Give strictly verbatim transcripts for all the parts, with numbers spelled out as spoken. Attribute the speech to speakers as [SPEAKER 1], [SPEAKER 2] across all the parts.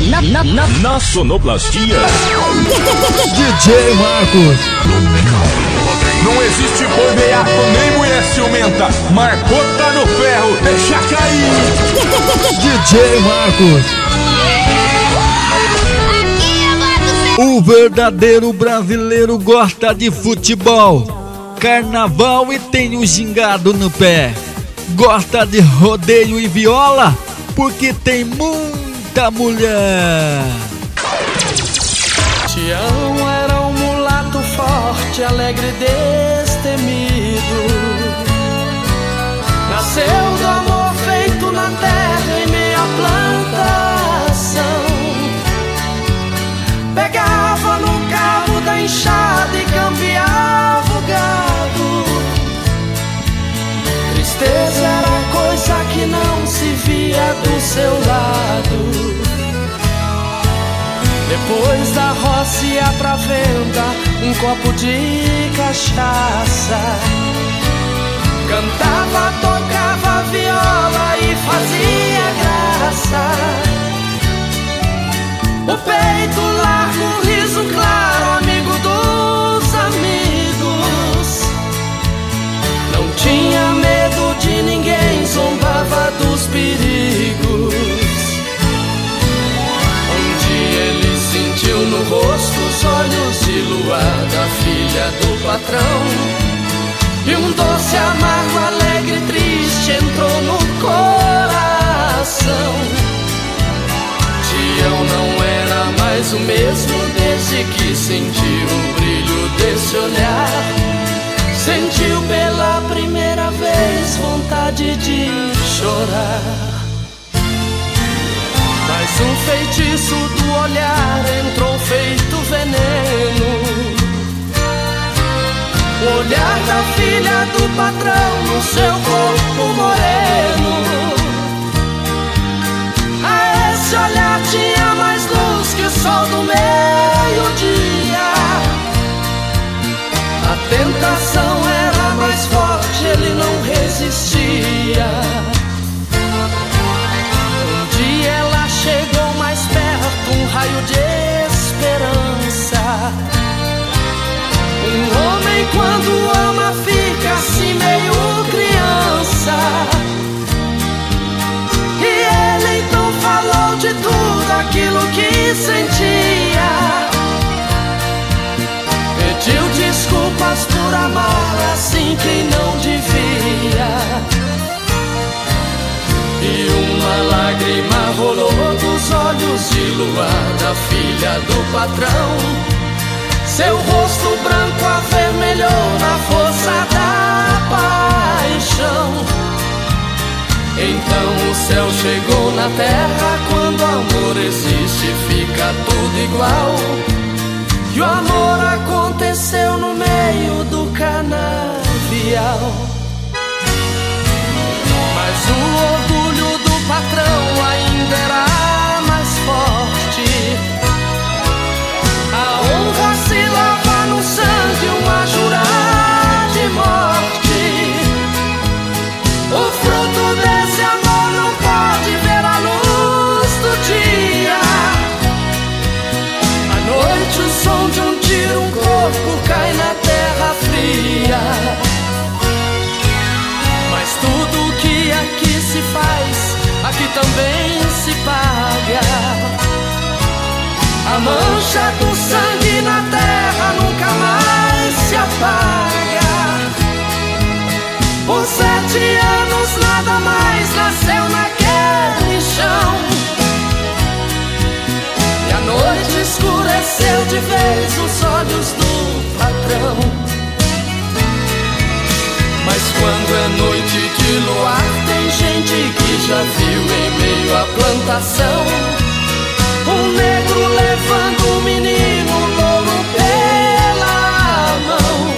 [SPEAKER 1] na, na, na, na sonoplastia,
[SPEAKER 2] D J Marcos.
[SPEAKER 3] Não existe boi veiaco nem mulher ciumenta. Marcou, tá no ferro, deixa cair.
[SPEAKER 2] D J Marcos. O verdadeiro brasileiro gosta de futebol, carnaval e tem o gingado no pé. Gosta de rodeio e viola porque tem muita mulher.
[SPEAKER 4] Tião era um mulato forte, alegre e destemido. Nasceu do amor feito na terra em meia plantação. Pegava no cabo da enxada e campeava o gado. Tristeza era coisa que não se via do seu lado. Depois da roça ia pra venda um copo de cachaça. Cantava, tocava viola e fazia graça. O peito largo, riso claro, amigo dos amigos. Não tinha medo de ninguém, zombava dos perigos. Um dia ele sentiu no rosto os olhos de luar da filha do patrão. E um doce, amargo, alegre, triste entrou no coração. Tião não era mais o mesmo desde que sentiu o brilho desse olhar. Sentiu pela primeira vez vontade de chorar. Mas um feitiço do olhar entrou feito veneno. O olhar da filha do patrão no seu corpo moreno. A esse olhar tinha mais luz que o sol do meio-dia. A tentação era mais forte, ele não resistia. Um dia ela chegou mais perto, um raio de esperança. Um homem quando ama fica assim meio criança. E ele então falou de tudo aquilo que sentia. Pediu desculpas por amar assim quem não devia. E uma lágrima rolou dos olhos de luar da filha do patrão. Seu rosto branco avermelhou na força da paixão. Então o céu chegou na terra. Quando amor existe fica tudo igual. E o amor aconteceu no meio do canavial. Mas o orgulho do patrão ainda era mais forte. A honra se lava no sangue, uma jurar de morte. O fruto desse amor não pode ver a luz do dia. À noite o som de um tiro, um corpo cai na terra fria. Mas tudo que aqui se faz, aqui também se paga. A mancha do sangue na terra nunca mais se apaga. Por sete anos nada mais nasceu naquele chão. E a noite escureceu de vez os olhos do patrão. Mas quando é noite de luar, tem gente que já viu em meio à plantação um negro levando um menino louro pela mão.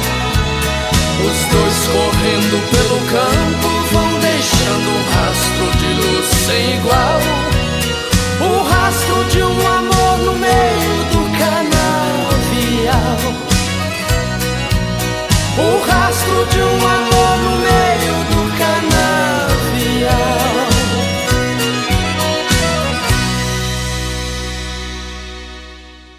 [SPEAKER 4] Os dois correndo pelo campo vão deixando um rastro de luz sem igual. O rastro de um amor no meio do canavial. O rastro de um amor